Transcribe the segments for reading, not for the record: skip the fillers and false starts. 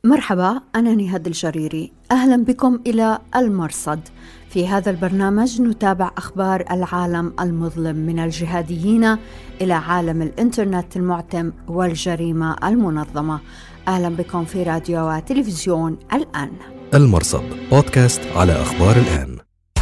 مرحبا، أنا نهاد الجريري. أهلا بكم إلى المرصد. في هذا البرنامج نتابع أخبار العالم المظلم من الجهاديين إلى عالم الإنترنت المعتم والجريمة المنظمة. أهلا بكم في راديو وتلفزيون الآن. المرصد بودكاست على أخبار الآن.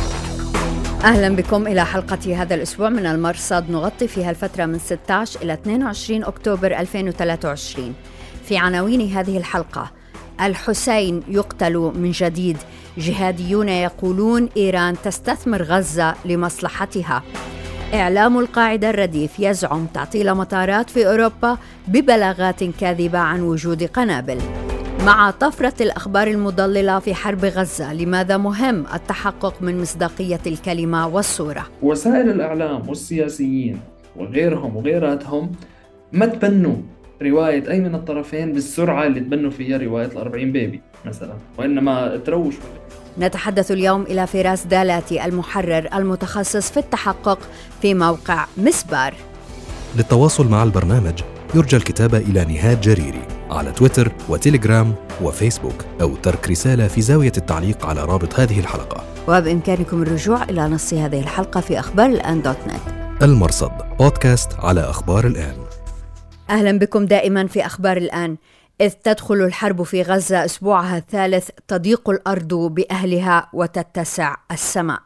أهلا بكم إلى حلقة هذا الأسبوع من المرصد، نغطي فيها الفترة من 16 إلى 22 أكتوبر 2023. في عناوين هذه الحلقة: الحسين يقتل من جديد، جهاديون يقولون إيران تستثمر غزة لمصلحتها، إعلام القاعدة الرديف يزعم تعطيل مطارات في أوروبا ببلاغات كاذبة عن وجود قنابل. مع طفرة الأخبار المضللة في حرب غزة، لماذا مهم التحقق من مصداقية الكلمة والصورة؟ وسائل الإعلام والسياسيين وغيرهم وغيراتهم ما تبنوا رواية أي من الطرفين بالسرعة اللي تبنوا فيها رواية ال40 بيبي مثلا، وإنما تروشوا. نتحدث اليوم إلى فراس دالاتي، المحرر المتخصص في التحقق في موقع مسبار. للتواصل مع البرنامج يرجى الكتابة إلى نهاد جريري على تويتر وتيليجرام وفيسبوك، أو ترك رسالة في زاوية التعليق على رابط هذه الحلقة. وبإمكانكم الرجوع إلى نص هذه الحلقة في أخبار الآن .net. المرصد بودكاست على أخبار الآن. أهلا بكم دائما في أخبار الآن. إذ تدخل الحرب في غزة أسبوعها الثالث، تضيق الأرض بأهلها وتتسع السماء.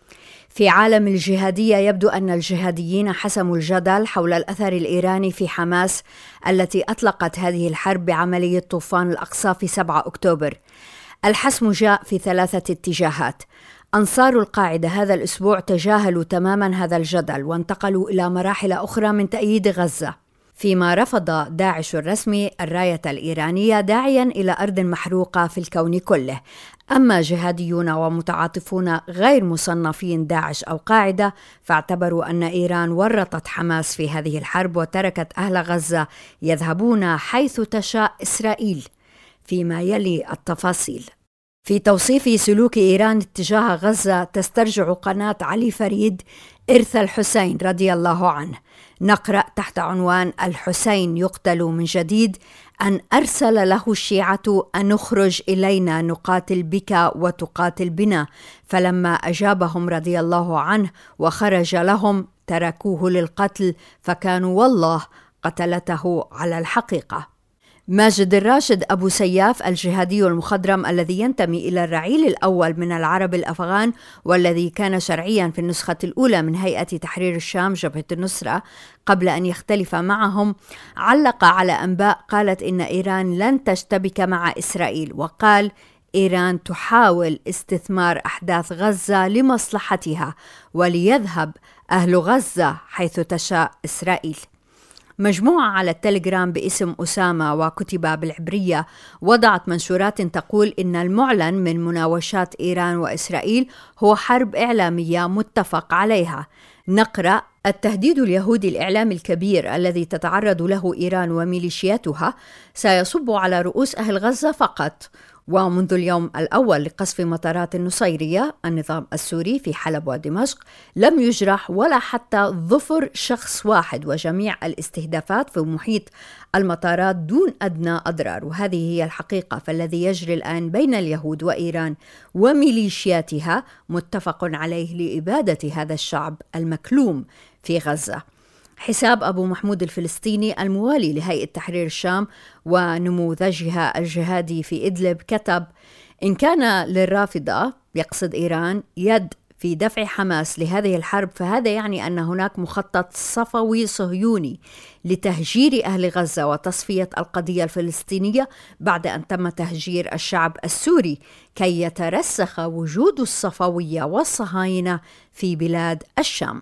في عالم الجهادية يبدو أن الجهاديين حسموا الجدل حول الأثر الإيراني في حماس التي أطلقت هذه الحرب بعملية طوفان الأقصى في 7 أكتوبر. الحسم جاء في 3 اتجاهات. أنصار القاعدة هذا الأسبوع تجاهلوا تماما هذا الجدل وانتقلوا إلى مراحل أخرى من تأييد غزة، فيما رفض داعش الرسمي الراية الإيرانية داعيا إلى أرض محروقة في الكون كله. أما جهاديون ومتعاطفون غير مصنفين داعش أو قاعدة فاعتبروا أن إيران ورطت حماس في هذه الحرب وتركت أهل غزة يذهبون حيث تشاء إسرائيل. فيما يلي التفاصيل. في توصيف سلوك إيران اتجاه غزة تسترجع قناة علي فريد إرث الحسين رضي الله عنه. نقرأ تحت عنوان الحسين يقتل من جديد أن أرسل له الشيعة أن نخرج إلينا نقاتل بك وتقاتل بنا، فلما أجابهم رضي الله عنه وخرج لهم تركوه للقتل، فكانوا والله قتلته على الحقيقة. ماجد الراشد أبو سياف الجهادي المخضرم الذي ينتمي إلى الرعيل الأول من العرب الأفغان والذي كان شرعيا في النسخة الأولى من هيئة تحرير الشام جبهة النصرة قبل أن يختلف معهم، علق على أنباء قالت إن إيران لن تشتبك مع إسرائيل، وقال إيران تحاول استثمار أحداث غزة لمصلحتها وليذهب أهل غزة حيث تشاء إسرائيل. مجموعة على التليجرام باسم أسامة وكتب بالعبرية وضعت منشورات تقول إن المعلن من مناوشات إيران وإسرائيل هو حرب إعلامية متفق عليها. نقرأ: التهديد اليهودي الإعلامي الكبير الذي تتعرض له إيران وميليشياتها سيصب على رؤوس أهل غزة فقط. ومنذ اليوم الأول لقصف مطارات النصيرية النظام السوري في حلب ودمشق لم يجرح ولا حتى ظفر شخص واحد، وجميع الاستهدافات في محيط المطارات دون أدنى أضرار. وهذه هي الحقيقة، فالذي يجري الآن بين اليهود وإيران وميليشياتها متفق عليه لإبادة هذا الشعب المكلوم في غزة. حساب أبو محمود الفلسطيني الموالي لهيئة تحرير الشام ونموذجها الجهادي في إدلب كتب: إن كان للرافضة يقصد إيران يد في دفع حماس لهذه الحرب، فهذا يعني أن هناك مخطط صفوي صهيوني لتهجير أهل غزة وتصفية القضية الفلسطينية بعد أن تم تهجير الشعب السوري كي يترسخ وجود الصفوية والصهاينة في بلاد الشام.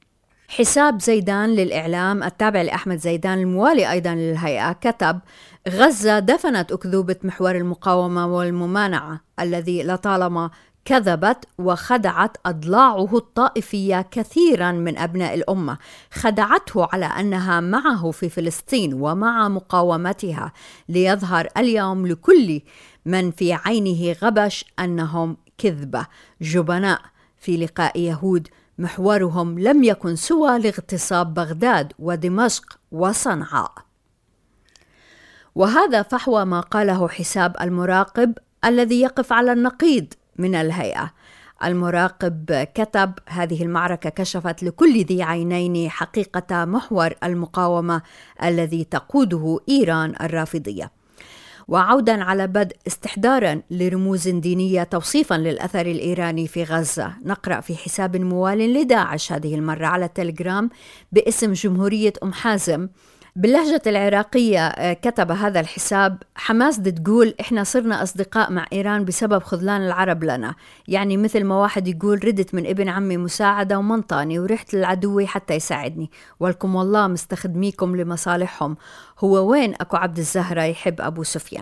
حساب زيدان للإعلام التابع لأحمد زيدان الموالي أيضا للهيئة كتب: غزة دفنت أكذوبة محور المقاومة والممانعة الذي لطالما كذبت وخدعت أضلاعه الطائفية كثيرا من أبناء الأمة، خدعته على أنها معه في فلسطين ومع مقاومتها، ليظهر اليوم لكل من في عينه غبش أنهم كذبة جبناء. في لقاء يهود محورهم لم يكن سوى لاغتصاب بغداد ودمشق وصنعاء. وهذا فحوى ما قاله حساب المراقب الذي يقف على النقيض من الهيئة. المراقب كتب: هذه المعركة كشفت لكل ذي عينين حقيقة محور المقاومة الذي تقوده إيران الرافضية. وعودا على بدء استحضارا لرموز دينية توصيفا للأثر الإيراني في غزة، نقرأ في حساب موال لداعش هذه المرة على التليجرام باسم جمهورية أم حازم باللهجة العراقية. كتب هذا الحساب: حماس تقول إحنا صرنا أصدقاء مع إيران بسبب خذلان العرب لنا، يعني مثل ما واحد يقول ردت من ابن عمي مساعدة ومنطاني ورحت للعدو حتى يساعدني، ولكم والله مستخدميكم لمصالحهم. هو وين أكو عبد الزهرة يحب أبو سفيان؟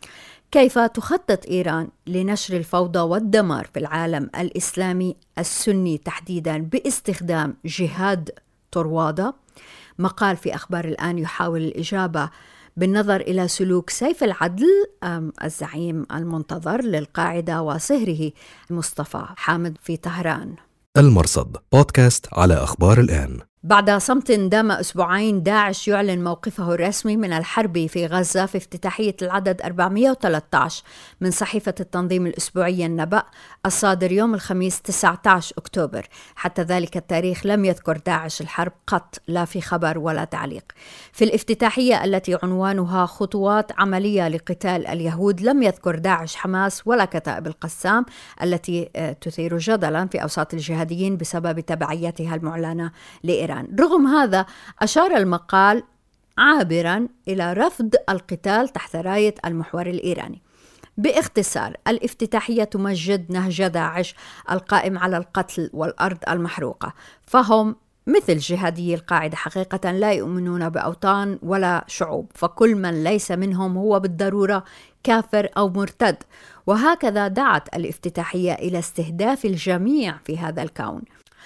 كيف تخطط إيران لنشر الفوضى والدمار في العالم الإسلامي السني تحديدا باستخدام جهاد طروادة؟ مقال في أخبار الآن يحاول الإجابة بالنظر إلى سلوك سيف العدل الزعيم المنتظر للقاعدة وصهره مصطفى حامد في طهران. المرصد بودكاست على أخبار الآن. بعد صمت دام أسبوعين، داعش يعلن موقفه الرسمي من الحرب في غزة في افتتاحية العدد 413 من صحيفة التنظيم الأسبوعي النبأ الصادر يوم الخميس 19 أكتوبر. حتى ذلك التاريخ لم يذكر داعش الحرب قط، لا في خبر ولا تعليق. في الافتتاحية التي عنوانها خطوات عملية لقتال اليهود لم يذكر داعش حماس ولا كتائب القسام التي تثير جدلا في أوساط الجهاديين بسبب تبعيتها المعلنة لإيران. رغم هذا أشار المقال عابرا إلى رفض القتال تحت راية المحور الإيراني. باختصار، الافتتاحية تمجد نهج داعش القائم على القتل والأرض المحروقة، فهم مثل جهادي القاعدة حقيقة لا يؤمنون بأوطان ولا شعوب، فكل من ليس منهم هو بالضرورة كافر أو مرتد. وهكذا دعت الافتتاحية إلى استهداف الجميع في هذا الكون.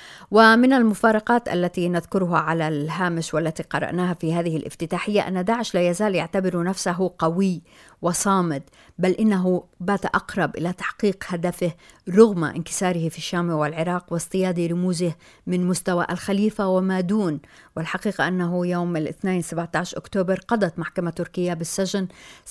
ومن المفارقات التي نذكرها على الهامش والتي قرأناها في هذه الافتتاحية أن داعش لا يزال يعتبر نفسه قوي وصامد، بل إنه بات أقرب إلى تحقيق هدفه رغم انكساره في الشام والعراق واصطياد رموزه من مستوى الخليفة وما دون. والحقيقة أنه يوم الاثنين 17 أكتوبر قضت محكمة تركيا بالسجن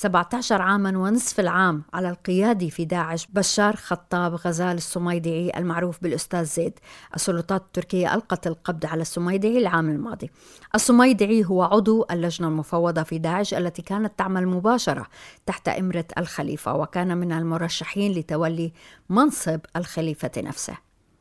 17 عاما ونصف العام على القيادي في داعش بشار خطاب غزال السميدعي المعروف بالأستاذ زيد. السلطات التركية ألقت القبض على السميدعي العام الماضي. السميدعي هو عضو اللجنة المفوضة في داعش التي كانت تعمل مباشرة تحت إمرة الخليفة، وكان من المرشحين لتولي منصب الخليفة نفسه.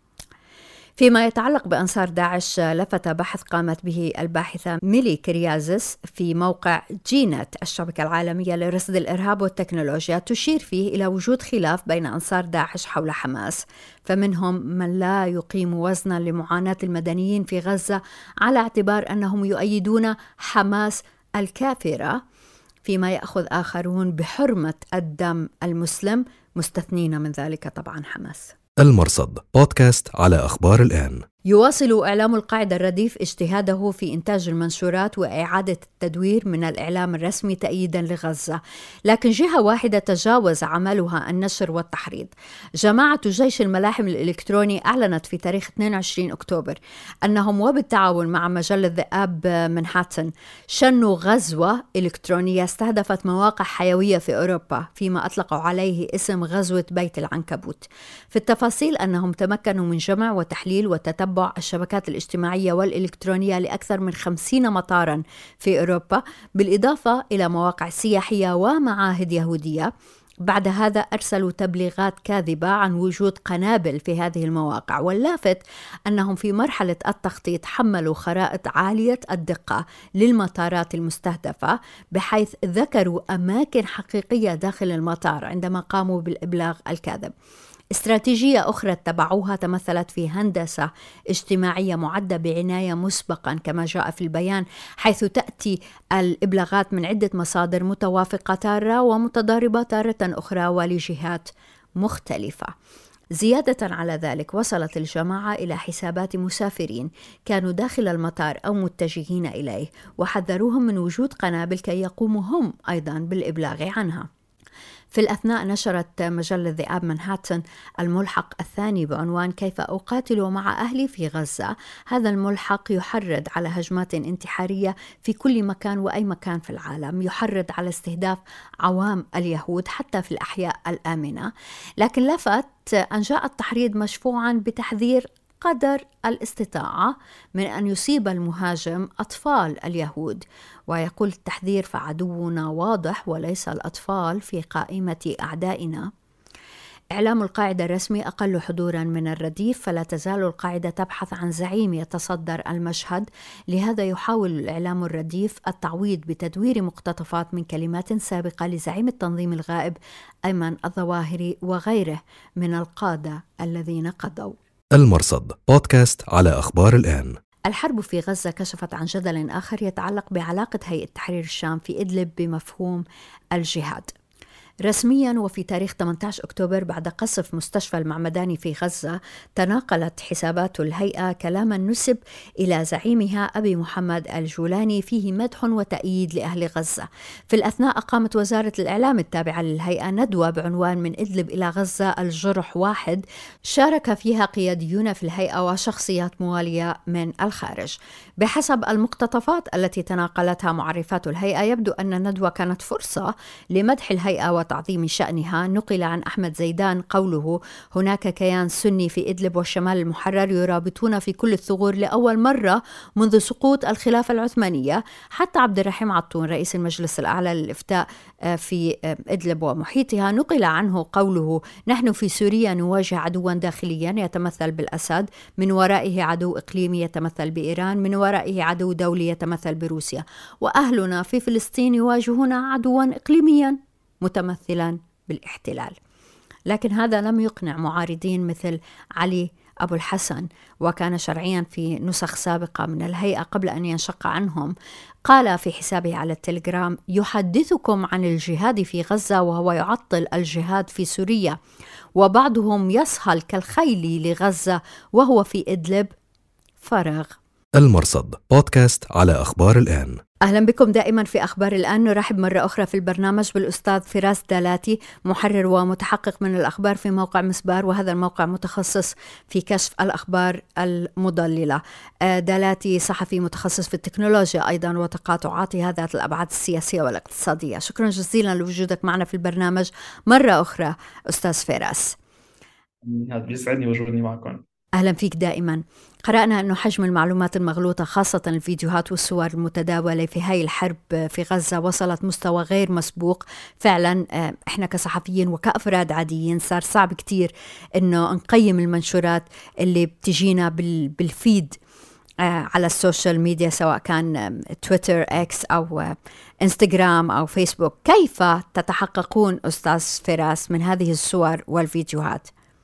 فيما يتعلق بأنصار داعش، لفت بحث قامت به الباحثة ميلي كريازس في موقع جينت الشبكة العالمية لرصد الإرهاب والتكنولوجيا، تشير فيه إلى وجود خلاف بين أنصار داعش حول حماس، فمنهم من لا يقيم وزنا لمعاناة المدنيين في غزة على اعتبار أنهم يؤيدون حماس الكافرة، فيما يأخذ آخرون بحرمة الدم المسلم، مستثنين من ذلك طبعا حماس. المرصد بودكاست على أخبار الآن. يواصل إعلام القاعدة الرديف اجتهاده في إنتاج المنشورات وإعادة التدوير من الإعلام الرسمي تأييدا لغزة، لكن جهة واحدة تجاوز عملها النشر والتحريض. جماعة جيش الملاحم الإلكتروني أعلنت في تاريخ 22 أكتوبر أنهم وبالتعاون مع مجلة ذئاب منهاتن شنوا غزوة إلكترونية استهدفت مواقع حيوية في أوروبا، فيما أطلقوا عليه اسم غزوة بيت العنكبوت. في التفاصيل أنهم تمكنوا من جمع وتحليل وتتبع الشبكات الاجتماعية والإلكترونية لأكثر من 50 مطارا في أوروبا، بالإضافة إلى مواقع سياحية ومعاهد يهودية. بعد هذا أرسلوا تبليغات كاذبة عن وجود قنابل في هذه المواقع، واللافت أنهم في مرحلة التخطيط حملوا خرائط عالية الدقة للمطارات المستهدفة، بحيث ذكروا أماكن حقيقية داخل المطار عندما قاموا بالإبلاغ الكاذب. استراتيجية أخرى اتبعوها تمثلت في هندسة اجتماعية معدة بعناية مسبقا كما جاء في البيان، حيث تأتي الإبلاغات من عدة مصادر متوافقة تارة ومتضاربة تارة أخرى ولجهات مختلفة. زيادة على ذلك، وصلت الجماعة إلى حسابات مسافرين كانوا داخل المطار أو متجهين إليه، وحذروهم من وجود قنابل كي يقوموا هم أيضا بالإبلاغ عنها. في الأثناء نشرت مجلة ذئاب منهاتن الملحق الثاني بعنوان كيف أقاتل مع أهلي في غزة. هذا الملحق يحرض على هجمات انتحارية في كل مكان وأي مكان في العالم، يحرض على استهداف عوام اليهود حتى في الأحياء الآمنة، لكن لفت أن جاء التحريض مشفوعا بتحذير قدر الاستطاعة من أن يصيب المهاجم أطفال اليهود، ويقول التحذير فعدونا واضح وليس الأطفال في قائمة أعدائنا. إعلام القاعدة الرسمي أقل حضوراً من الرديف، فلا تزال القاعدة تبحث عن زعيم يتصدر المشهد، لهذا يحاول الإعلام الرديف التعويض بتدوير مقتطفات من كلمات سابقة لزعيم التنظيم الغائب أيمن الظواهري وغيره من القادة الذين قضوا. المرصد بودكاست على أخبار الآن. الحرب في غزة كشفت عن جدل آخر يتعلق بعلاقة هيئة تحرير الشام في إدلب بمفهوم الجهاد. رسمياً وفي تاريخ 18 أكتوبر بعد قصف مستشفى المعمداني في غزة، تناقلت حسابات الهيئة كلاما نسب إلى زعيمها أبي محمد الجولاني فيه مدح وتأييد لأهل غزة. في الأثناء أقامت وزارة الإعلام التابعة للهيئة ندوة بعنوان من إدلب إلى غزة الجرح واحد، شارك فيها قياديون في الهيئة وشخصيات موالية من الخارج. بحسب المقتطفات التي تناقلتها معرفات الهيئة، يبدو أن الندوة كانت فرصة لمدح الهيئة وتعظيم شأنها. نقل عن أحمد زيدان قوله: هناك كيان سني في إدلب والشمال المحرر يرابطون في كل الثغور لأول مرة منذ سقوط الخلافة العثمانية. حتى عبد الرحيم عطون رئيس المجلس الأعلى للإفتاء في إدلب ومحيطها نقل عنه قوله: نحن في سوريا نواجه عدوا داخليا يتمثل بالأسد، من ورائه عدو إقليمي يتمثل بإيران، من ورائه عدو دولي يتمثل بروسيا، وأهلنا في فلسطين يواجهون عدوا إقليميا متمثلا بالاحتلال. لكن هذا لم يقنع معارضين مثل علي أبو الحسن، وكان شرعيا في نسخ سابقة من الهيئة قبل أن ينشق عنهم. قال في حسابه على التليجرام: يحدثكم عن الجهاد في غزة وهو يعطل الجهاد في سوريا، وبعضهم يصهل كالخيل لغزة وهو في إدلب فراغ. المرصد بودكاست على أخبار الآن. أهلا بكم دائما في أخبار الآن. نرحب مرة أخرى في البرنامج بالأستاذ فراس دالاتي، محرر ومتحقق من الأخبار في موقع مسبار، وهذا الموقع متخصص في كشف الأخبار المضللة. دالاتي صحفي متخصص في التكنولوجيا أيضا وتقاطعاتها ذات الأبعاد السياسية والاقتصادية. شكرا جزيلا لوجودك معنا في البرنامج مرة أخرى أستاذ فراس. هذا بيسعدني وجودي معكم. أهلا فيك دائما. قرأنا أنه حجم المعلومات المغلوطة خاصة الفيديوهات والصور المتداولة في هاي الحرب في غزة وصلت مستوى غير مسبوق. فعلا إحنا كصحفيين وكأفراد عاديين صار صعب كتير أنه نقيم المنشورات اللي بتجينا بالفيد على السوشيال ميديا، سواء كان تويتر اكس أو انستغرام أو فيسبوك. كيف تتحققون أستاذ فراس من هذه الصور والفيديوهات؟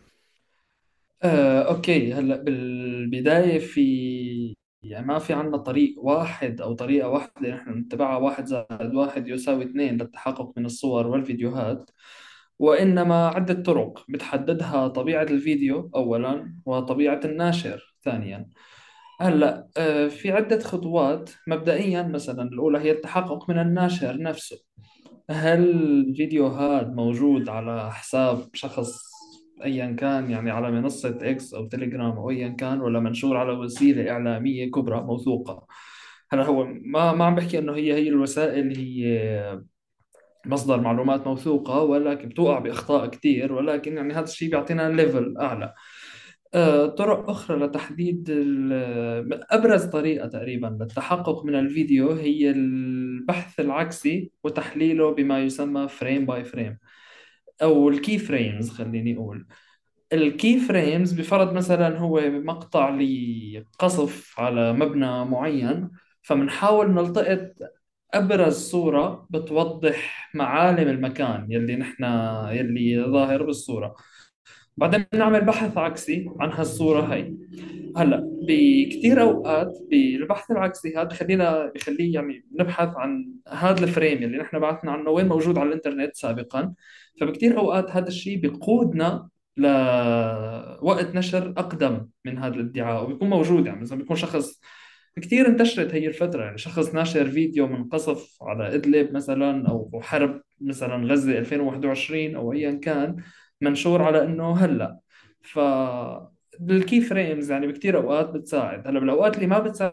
أوكي، هلا بالبداية يعني ما في عنا طريق واحد أو طريقة واحدة نحن نتبعها 1+1=2 للتحقق من الصور والفيديوهات، وإنما عدة طرق بتحددها طبيعة الفيديو أولا وطبيعة الناشر ثانيا. هلا في عدة خطوات. مبدئيا مثلا الأولى هي التحقق من الناشر نفسه. هل الفيديو هذا موجود على حساب شخص ايا كان، يعني على منصة اكس او تليجرام او ايا كان، ولا منشور على وسيلة اعلامية كبرى موثوقة؟ هلا هو ما عم بحكي انه هي الوسائل هي مصدر معلومات موثوقة، ولكن بتوقع بأخطاء كتير، ولكن يعني هذا الشيء بيعطينا ليفل أعلى. طرق أخرى لتحديد أبرز طريقة تقريبا للتحقق من الفيديو هي البحث العكسي وتحليله بما يسمى فريم باي فريم، أو الكي فريمز. خليني أقول الكي فريمز بفرض مثلا هو مقطع لقصف على مبنى معين، فمنحاول نلتقط أبرز صورة بتوضح معالم المكان يلي ظاهر بالصورة، بعدين نعمل بحث عكسي عن هالصورة هاي. هلا بكثير اوقات بالبحث العكسي هذا بخليه يعني نبحث عن هذا الفريم اللي نحن بعثنا عنه وين موجود على الانترنت سابقا. فبكثير اوقات هذا الشيء بيقودنا لوقت نشر اقدم من هذا الادعاء، وبيكون موجود يعني مثلا بيكون شخص كثير انتشرت هي الفترة. يعني شخص ناشر فيديو من قصف على إدلب مثلا، أو حرب مثلا غزة 2021 أو أيا كان، منشور على إنه هلأ. ف الكي فريمز يعني بكثير أوقات بتساعد. هلا بالأوقات اللي ما بتساعد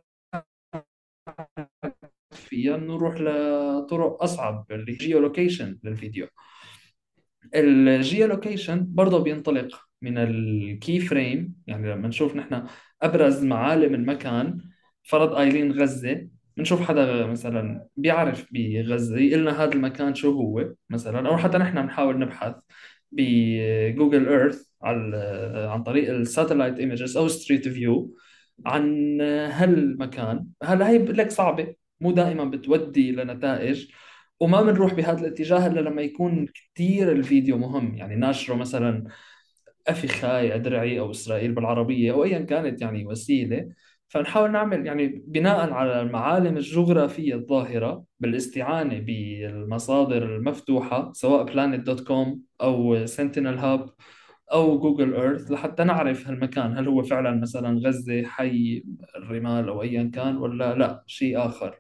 فيها نروح لطرق أصعب، اللي هي جيو لوكيشن للفيديو. الجيو لوكيشن برضه بينطلق من الكي فريم. يعني لما نشوف نحن ابرز معالم المكان، فرض قايلين غزه، بنشوف حدا مثلا بيعرف بغزه يقول لنا هذا المكان شو هو مثلا، او حتى نحن بنحاول نبحث بجوجل ايرث عن طريق الساتلايت ايمجز او ستريت فيو عن هالمكان. هلا هي بقول لك صعبه، مو دائما بتودي لنتائج، وما بنروح بهذا الاتجاه الا لما يكون كثير الفيديو مهم. يعني ناشره مثلا أفيخاي أدرعي أو إسرائيل بالعربية أو أيا كانت يعني وسيلة، فنحاول نعمل يعني بناء على المعالم الجغرافية الظاهرة بالاستعانة بالمصادر المفتوحة، سواء planet دوت كوم أو سنتينل هاب أو جوجل إيرث، لحتى نعرف هالمكان هل هو فعلا مثلا غزة، حي الرمال أو أيا كان، ولا لا شيء آخر.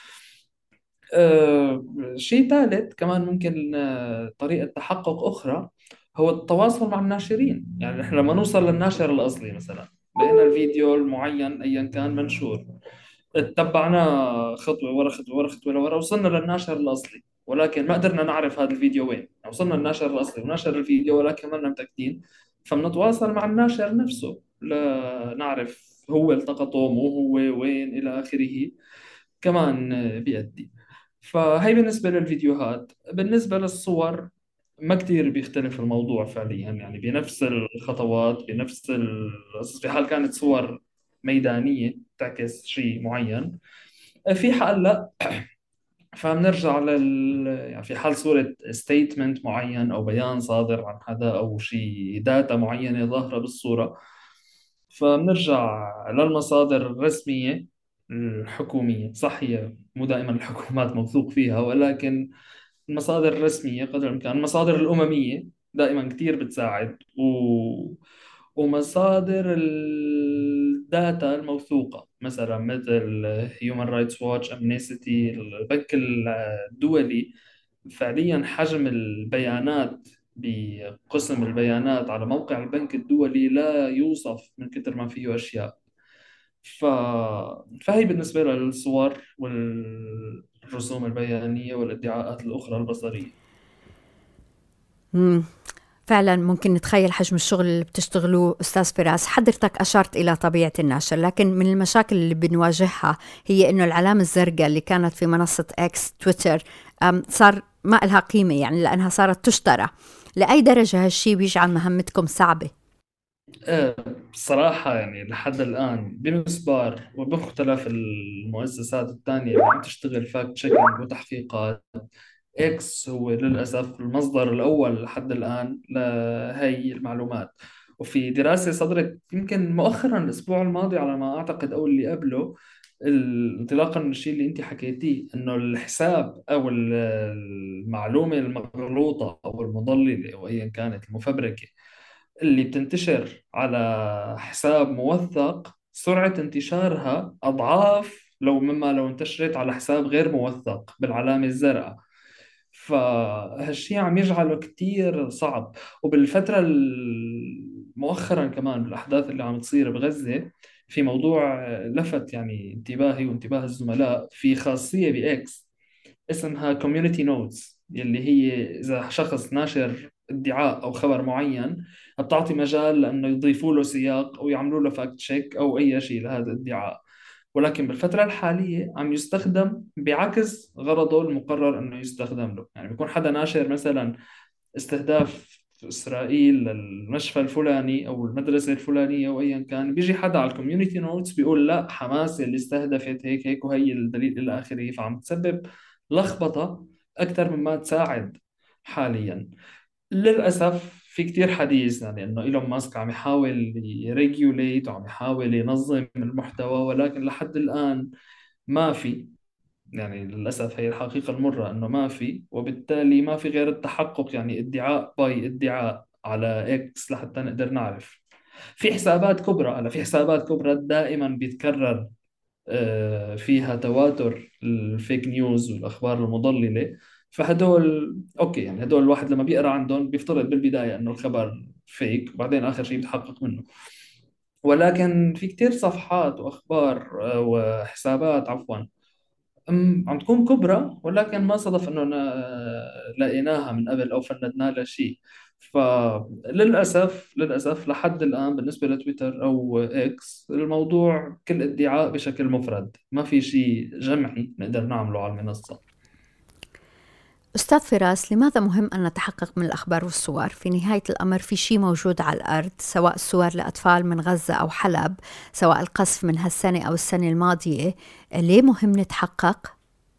شيء ثالث كمان ممكن، طريقة تحقق أخرى، هو التواصل مع الناشرين. يعني نحن لما نوصل للناشر الأصلي مثلا، لقينا الفيديو المعين أيا كان منشور، اتبعناه خطوة ورا خطوة ورا خطوة ورا، وصلنا للناشر الأصلي، ولكن ما قدرنا نعرف هذا الفيديو وين. يعني وصلنا للناشر الأصلي ونشر الفيديو، ولكن ما لنا متأكدين، فبنتواصل مع الناشر نفسه لنعرف هو التقطه مو هو وين إلى آخره. كمان بيأدي. فهي بالنسبة للفيديوهات. بالنسبة للصور ما كتير بيختلف الموضوع فعليا، يعني بنفس الخطوات بنفس القصص، في حال كانت صور ميدانية تعكس شيء معين. في حال لا، فبنرجع يعني في حال صورة ستيتمنت معين أو بيان صادر عن حدا أو شيء داتا معينة ظاهرة بالصورة، فبنرجع للمصادر الرسمية الحكومية. صح، هي مو دائما الحكومات موثوق فيها، ولكن المصادر الرسمية قدر الإمكان. المصادر الأممية دائما كتير بتساعد، ومصادر الداتا الموثوقة مثلا مثل Human Rights Watch، Amnesty، البنك الدولي. فعليا حجم البيانات بقسم البيانات على موقع البنك الدولي لا يوصف من كثر ما فيه أشياء. ف... فهي بالنسبة للصور والرسوم البيانية والادعاءات الأخرى البصرية. مم. فعلا ممكن نتخيل حجم الشغل اللي بتشتغلوه أستاذ فراس. حضرتك أشرت إلى طبيعة النشر، لكن من المشاكل اللي بنواجهها هي إنه العلامة الزرقاء اللي كانت في منصة إكس تويتر صار ما لها قيمة، يعني لأنها صارت تشترى. لأي درجة هالشي بيجعل مهمتكم صعبة؟ آه، بصراحة يعني لحد الآن بمسبار وبمختلف المؤسسات الثانية اللي عم تشتغل فاكت تشيكينج وتحقيقات، إكس هو للأسف المصدر الأول لحد الآن لهي المعلومات. وفي دراسة صدرت يمكن مؤخرا الأسبوع الماضي على ما أعتقد أو اللي قبله، انطلاقا من الشيء اللي أنت حكيتيه، إنه الحساب أو المعلومة المغلوطة أو المضللة أو أيا كانت المفبركة اللي بتنتشر على حساب موثق، سرعة انتشارها أضعاف لو انتشرت على حساب غير موثق بالعلامة الزرقاء. فهالشيء عم يجعله كتير صعب. وبالفترة مؤخرا كمان بالأحداث اللي عم تصير بغزة، في موضوع لفت يعني انتباهي وانتباه الزملاء، في خاصية بإكس اسمها كوميونيتي نوتس، اللي هي إذا شخص ناشر ادعاء أو خبر معين، بتعطي مجال لأنه يضيفوا له سياق أو يعملوا له فاكت تشيك أو أي شيء لهذا الادعاء. ولكن بالفترة الحالية عم يستخدم بعكس غرضه المقرر أنه يستخدم له. يعني بيكون حدا ناشر مثلا استهداف إسرائيل للمشفى الفلاني أو المدرسة الفلانية أو أيا كان، بيجي حدا على الكوميونتي نوتس بيقول لا، حماس اللي استهدفت هيك هيك وهي الدليل إلى آخره. فعم تسبب لخبطة أكثر مما تساعد حاليا. للأسف في كتير حديث يعني إنه إيلون ماسك عم يحاول يريجوليت وعم يحاول ينظم المحتوى، ولكن لحد الآن ما في. يعني للأسف هي الحقيقة المرة إنه ما في، وبالتالي ما في غير التحقق، يعني ادعاء باي ادعاء على إكس لحتى نقدر نعرف. في حسابات كبرى، هلا في حسابات كبرى دائما بيتكرر فيها تواتر الفيك نيوز والأخبار المضللة. فهدول أوكي، يعني هدول الواحد لما بيقرأ عندهم بيفترض بالبداية إنه الخبر فيك، وبعدين آخر شيء بيتحقق منه. ولكن في كتير صفحات وأخبار وحسابات عفوا عم تكون كبرى، ولكن ما صدف انه لقيناها من قبل او فندنا لها شيء. فللاسف لحد الان بالنسبه لتويتر او اكس الموضوع كل ادعاء بشكل مفرد، ما في شيء جمعي نقدر نعمله على المنصه. أستاذ فراس، لماذا مهم أن نتحقق من الأخبار والصور؟ في نهاية الأمر في شيء موجود على الأرض، سواء صور لأطفال من غزة أو حلب، سواء القصف من هالسنة أو السنة الماضية. ليه مهم نتحقق؟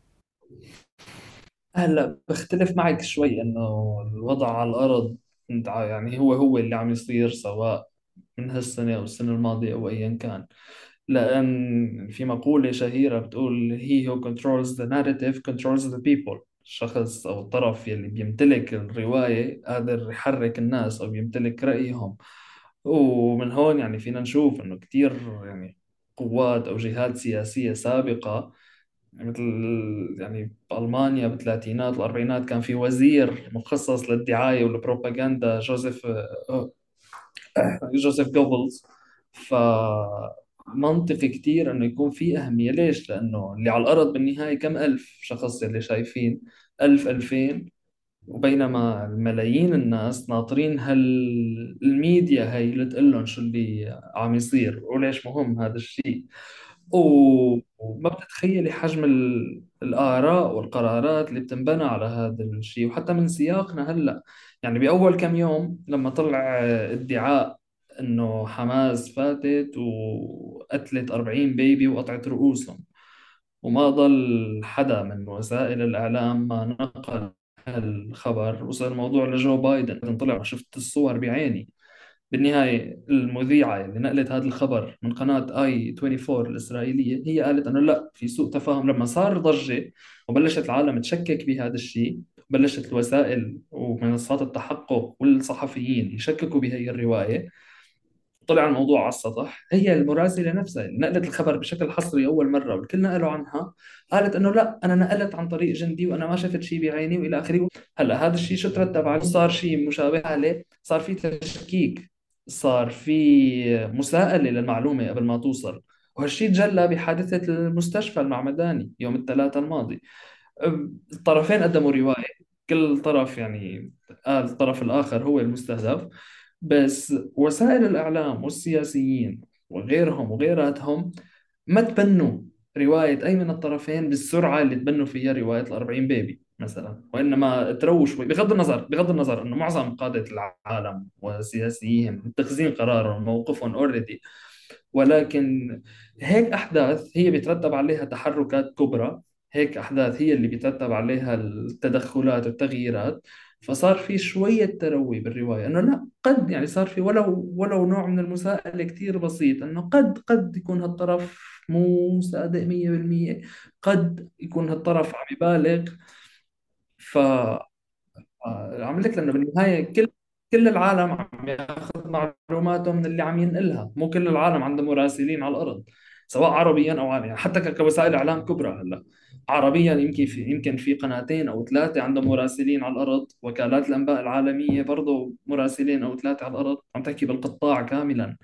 هلا بختلف معك شوي انه الوضع على الارض يعني هو اللي عم يصير، سواء من هالسنه او السنه الماضيه او ايا كان. لأن في مقولة شهيرة بتقول he who controls the narrative controls the people. الشخص أو الطرف يلي بيمتلك الرواية قادر يحرك الناس أو بيمتلك رأيهم. ومن هون يعني فينا نشوف إنه كتير يعني قوات أو جهات سياسية سابقة، مثل يعني بألمانيا بالثلاثينات الأربعينات كان في وزير مخصص للدعاية والبروباغندا، جوزيف جوبلز. فمنطقي كتير انه يكون في اهمية. ليش؟ لانه اللي على الارض بالنهاية كم الف شخص اللي شايفين، الف الفين، وبينما الملايين الناس ناطرين الميديا هي اللي تقول لهم شو اللي عم يصير وليش مهم هذا الشيء. وما بتتخيلي حجم الآراء والقرارات اللي بتنبنى على هذا الشيء. وحتى من سياقنا هلأ، يعني بأول كم يوم لما طلع ادعاء إنه حماس فاتت وقتلت 40 بيبي وقطعت رؤوسهم، وما ضل حدا من وسائل الإعلام ما نقل الخبر، وصل الموضوع لجو بايدن. طلع شفت الصور بعيني. بالنهاية المذيعة اللي نقلت هذا الخبر من قناة آي 24 الإسرائيلية هي قالت أنه لا، في سوء تفاهم. لما صار ضجة وبلشت العالم تشكك بهذا الشيء، بلشت الوسائل ومنصات التحقق والصحفيين يشككوا بهي الرواية، طلع الموضوع على السطح. هي المراسلة نفسها اللي نقلت الخبر بشكل حصري أول مرة والكل نقلوا عنها، قالت إنه لا، أنا نقلت عن طريق جندي وأنا ما شفت شيء بعيني وإلى آخره. هلا هذا الشيء شو ترتب عليه؟ صار شيء مشابه عليه، صار في تشكيك، صار في مساءلة للمعلومة قبل ما توصل. وهالشيء تجلى بحادثة المستشفى المعمداني يوم الثلاثاء الماضي. الطرفين قدموا رواية، كل طرف يعني قال الطرف الآخر هو المستهدف. بس وسائل الإعلام والسياسيين وغيرهم وغيراتهم ما تبنوا رواية أي من الطرفين بالسرعة اللي تبنوا فيها رواية الأربعين بيبي مثلا، وإنما ترووا شوي. بغض النظر أنه معظم قادة العالم وسياسيين متخذين قرارهم موقفهم اوريدي، ولكن هيك أحداث هي بيترتب عليها تحركات كبرى. هيك أحداث هي اللي بيترتب عليها التدخلات والتغييرات. فصار في شوية تروي بالرواية إنه لا، قد يعني صار في ولو نوع من المساءلة كتير بسيط، إنه قد يكون هالطرف مو صادق 100%، قد يكون هالطرف عم يبالغ. ف عم لك لانه بالنهايه كل العالم عم ياخذ معلوماته من اللي عم ينقلها. مو كل العالم عنده مراسلين على الارض، سواء عربيا او عالميا. يعني حتى كوسائل اعلام كبرى هلا عربيا يمكن في قناتين او ثلاثه عندهم مراسلين على الارض. وكالات الانباء العالميه برضه مراسلين او ثلاثه على الارض، عم تحكي بالقطاع كاملا.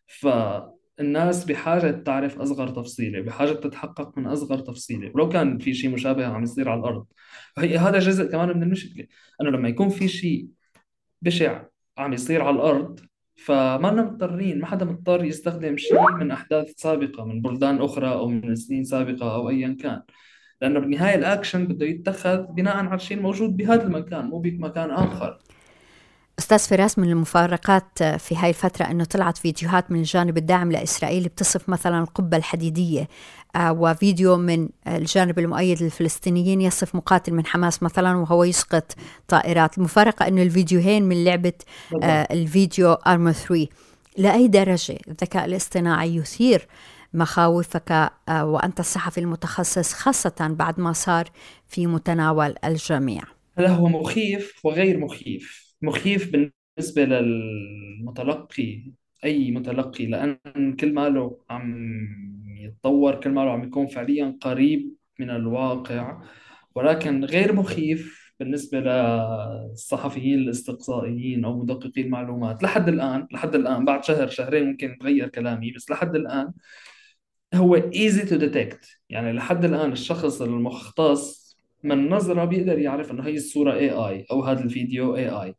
فالناس بحاجة تعرف أصغر تفصيلة، بحاجة تتحقق من أصغر تفصيلة ولو كان في شيء مشابه عم يصير على الأرض. هذا جزء كمان من المشكلة، أنه لما يكون في شيء بشع عم يصير على الأرض، فما لنا مضطرين، ما حدا مضطر يستخدم شيء من أحداث سابقة من بلدان أخرى أو من سنين سابقة أو أيا كان. لأنه بالنهاية الأكشن بده يتخذ بناء على الشيء الموجود بهذا المكان، مو بمكان آخر. أستاذ فراس، من المفارقات في هاي الفترة أنه طلعت فيديوهات من الجانب الداعم لإسرائيل بتصف مثلا القبة الحديدية، وفيديو من الجانب المؤيد للفلسطينيين يصف مقاتل من حماس مثلا وهو يسقط طائرات. المفارقة أنه الفيديوهين من لعبة الفيديو آرمر 3. لأي درجة الذكاء الاصطناعي يثير مخاوفك وأنت الصحفي المتخصص، خاصة بعد ما صار في متناول الجميع؟ هلا هو مخيف وغير مخيف. مخيف بالنسبة للمتلقي أي متلقي، لأن كل ما له عم يتطور كل ما له عم يكون فعليا قريب من الواقع، ولكن غير مخيف بالنسبة للصحفيين الاستقصائيين أو مدققي المعلومات. لحد الآن بعد شهر شهرين ممكن يتغير كلامي، بس لحد الآن هو easy to detect. يعني لحد الآن الشخص المختص من نظرة بيقدر يعرف إنه هي الصورة AI أو هذا الفيديو AI.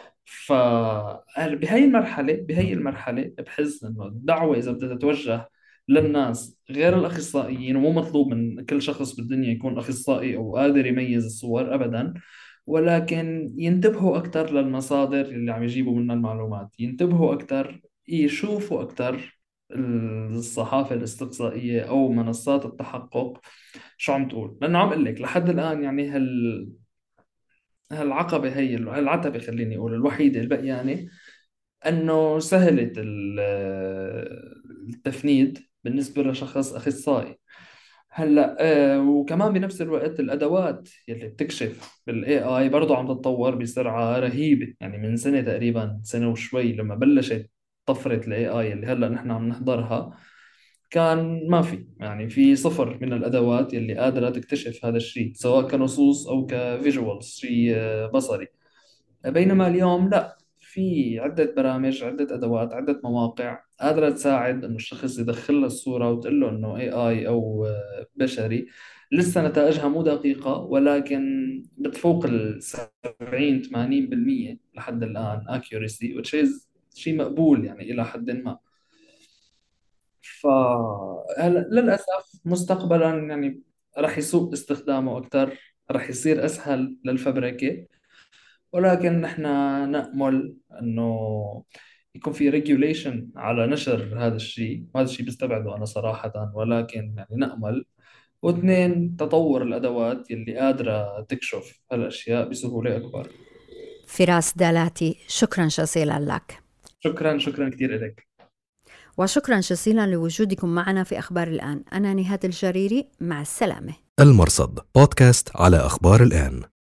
بهي المرحلة بحس إنه الدعوة إذا بدها تتوجه للناس غير الأخصائيين، ومو مطلوب من كل شخص بالدنيا يكون أخصائي أو قادر يميز الصور أبدا، ولكن ينتبهوا أكثر للمصادر اللي عم يجيبوا منها المعلومات، ينتبهوا أكثر، يشوفوا أكثر الصحافة الاستقصائية أو منصات التحقق شو عم تقول. لأنه عم أقول لك لحد الآن يعني هالعقبة هي العتبة خليني أقول الوحيدة البقيانة، أنه سهلت التفنيد بالنسبة لشخص أخصائي. هلا وكمان بنفس الوقت الادوات يلي بتكشف بالاي اي برضه عم تتطور بسرعه رهيبه. يعني من سنه تقريبا سنه وشوي لما بلشت طفره الاي اي اللي هلا نحن عم نحضرها، كان ما في، يعني في صفر من الادوات يلي قادره تكتشف هذا الشيء سواء كنصوص او كفيجوالز، شيء بصري. بينما اليوم لا، في عدة برامج، عدة أدوات، عدة مواقع قادرة تساعد إنه الشخص يدخل له الصورة وتقول له إنه AI أو بشري. لسه نتائجها مو دقيقة، ولكن بتفوق ال 70 80% لحد الآن accuracy، which is شيء مقبول يعني إلى حد ما. فللأسف مستقبلا يعني رح يسوء استخدامه أكثر، رح يصير أسهل للفبركة، ولكن نحن نأمل أنه يكون في ريجوليشن على نشر هذا الشيء، وهذا الشيء بستبعده أنا صراحة، ولكن يعني نأمل. واثنين، تطور الأدوات اللي قادرة تكشف هالأشياء بسهولة أكبر. فراس دالاتي، شكرا جزيلا لك. شكرا كثير لك. وشكرا جزيلا لوجودكم معنا في أخبار الآن. أنا نهاد الجريري، مع السلامة. المرصد بودكاست على أخبار الآن.